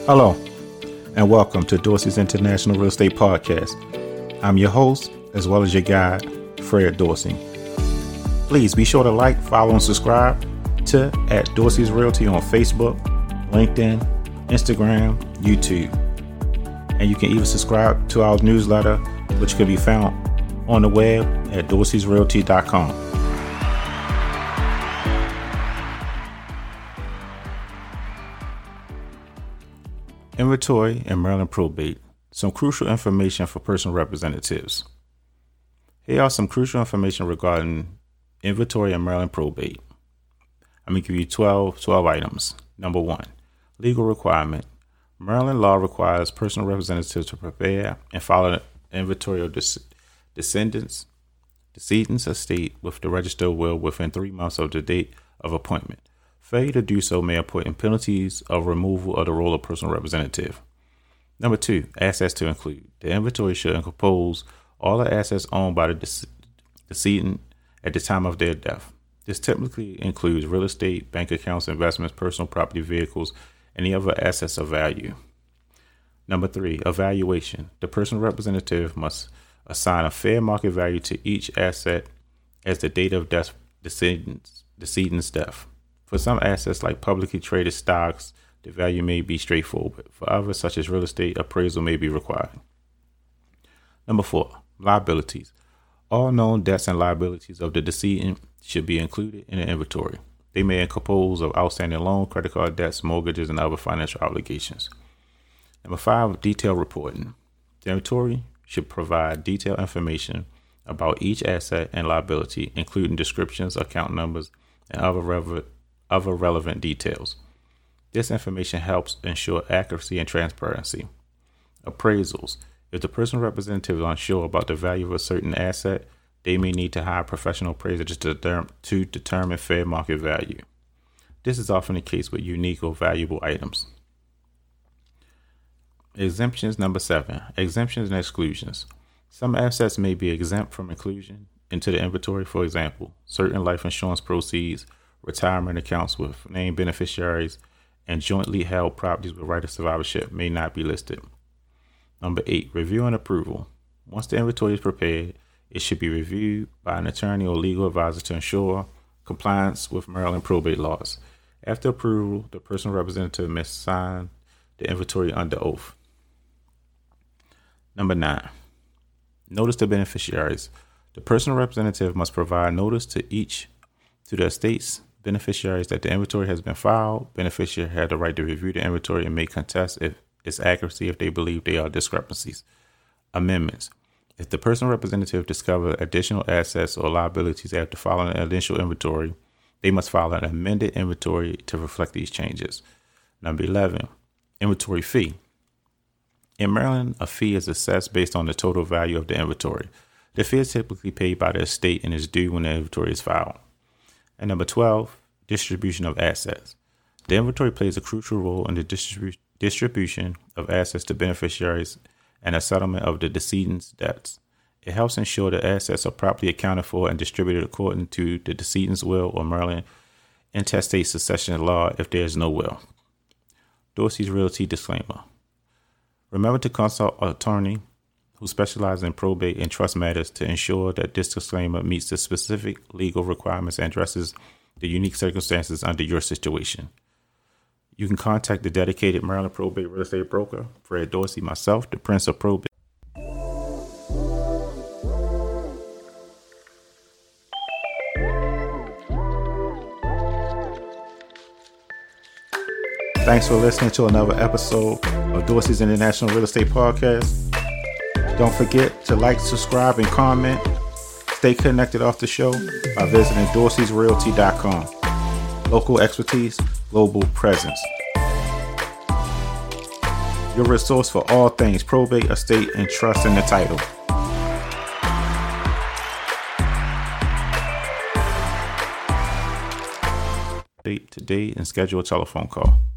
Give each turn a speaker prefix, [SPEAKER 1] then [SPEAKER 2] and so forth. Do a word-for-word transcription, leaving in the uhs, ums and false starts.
[SPEAKER 1] Hello, and welcome to Dorsey's International Real Estate Podcast. I'm your host, as well as your guide, Fred Dorsey. Please be sure to like, follow, and subscribe to at Dorsey's Realty on Facebook, LinkedIn, Instagram, YouTube. And you can even subscribe to our newsletter, which can be found on the web at dorseys realty dot com. Inventory and Maryland probate. Some crucial information for personal representatives. Here are some crucial information regarding inventory and Maryland probate. I'm going to give you twelve, twelve items. Number one, legal requirement. Maryland law requires personal representatives to prepare and file an inventory of descendants, decedent's estate with the registered will within three months of the date of appointment. Failure to do so may appoint in penalties of removal of the role of personal representative. Number two, assets to include. The inventory should compose all the assets owned by the dec- decedent at the time of their death. This typically includes real estate, bank accounts, investments, personal property, vehicles, and any other assets of value. Number three, evaluation. The personal representative must assign a fair market value to each asset as the date of death, decedent's, decedent's death. For some assets like publicly traded stocks, the value may be straightforward. For others, such as real estate, appraisal may be required. Number four, liabilities. All known debts and liabilities of the decedent should be included in the inventory. They may compose of outstanding loan, credit card debts, mortgages, and other financial obligations. Number five, detailed reporting. The inventory should provide detailed information about each asset and liability, including descriptions, account numbers, and other relevant other relevant details. This information helps ensure accuracy and transparency. Appraisals. If the personal representative is unsure about the value of a certain asset, they may need to hire a professional appraiser to, determ- to determine fair market value. This is often the case with unique or valuable items. Exemptions. Number seven, exemptions and exclusions. Some assets may be exempt from inclusion into the inventory. For example, certain life insurance proceeds, retirement accounts with named beneficiaries, and jointly held properties with right of survivorship may not be listed. Number eight, review and approval. Once the inventory is prepared, it should be reviewed by an attorney or legal advisor to ensure compliance with Maryland probate laws. After approval, the personal representative must sign the inventory under oath. Number nine, notice to beneficiaries. The personal representative must provide notice to each to the estate's beneficiaries that the inventory has been filed. Beneficiaries have the right to review the inventory and may contest if its accuracy if they believe there are discrepancies. Amendments. If the personal representative discovers additional assets or liabilities after filing an initial inventory, they must file an amended inventory to reflect these changes. Number eleven, inventory fee. In Maryland, a fee is assessed based on the total value of the inventory. The fee is typically paid by the estate and is due when the inventory is filed. And number twelve, distribution of assets. The inventory plays a crucial role in the distribu- distribution of assets to beneficiaries and a settlement of the decedent's debts. It helps ensure that assets are properly accounted for and distributed according to the decedent's will or Maryland intestate succession law if there is no will. Dorsey's Realty disclaimer. Remember to consult an attorney who specializes in probate and trust matters to ensure that this disclaimer meets the specific legal requirements and addresses the unique circumstances under your situation. You can contact the dedicated Maryland probate real estate broker, Fred Dorsey, myself, the Prince of Probate. Thanks for listening to another episode of Dorsey's International Real Estate Podcast. Don't forget to like, subscribe, and comment. Stay connected off the show by visiting dorseys realty dot com. Local expertise, global presence. Your resource for all things probate, estate, and trust in the title. Date to date and schedule a telephone call.